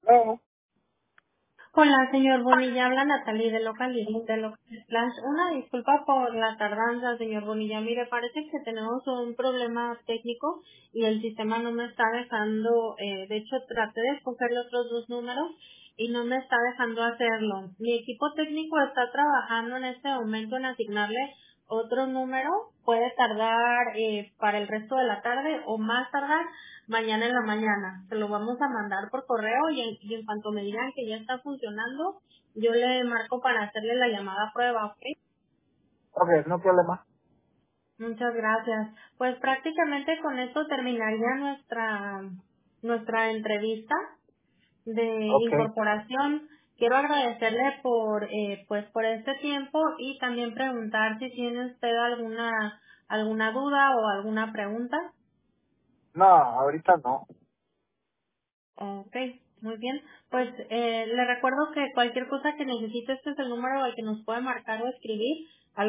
No, Hola, señor Bonilla. Habla Natalie de Local Splash. Una disculpa por la tardanza, señor Bonilla. Mire, parece que tenemos un problema técnico y el sistema no me está dejando, de hecho traté de escoger los otros dos números y no me está dejando hacerlo. Mi equipo técnico está trabajando en este momento en asignarle otro número. Puede tardar para el resto de la tarde o más tardar mañana en la mañana. Se lo vamos a mandar por correo y en cuanto me digan que ya está funcionando, yo le marco para hacerle la llamada a prueba, ¿ok? ok, no problema. Muchas gracias. Pues prácticamente con esto terminaría nuestra entrevista de Ok. incorporación. Quiero agradecerle por este tiempo y también preguntar si tiene usted alguna duda o alguna pregunta. No, ahorita no. Ok, muy bien. Pues le recuerdo que cualquier cosa que necesite, este es el número al que nos puede marcar o escribir al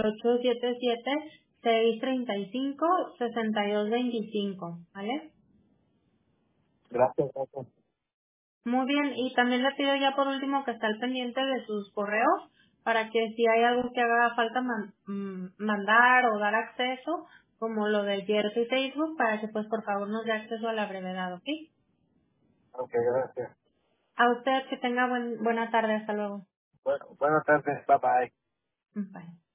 877-635-6225, ¿vale? Gracias, gracias. Muy bien, y también le pido ya por último que esté al pendiente de sus correos para que si hay algo que haga falta mandar o dar acceso, como lo del Yerto y Facebook, para que pues por favor nos dé acceso a la brevedad, ¿ok? Ok, gracias. A usted que tenga buena tarde, hasta luego. Bueno, buenas tardes, bye bye. Bye.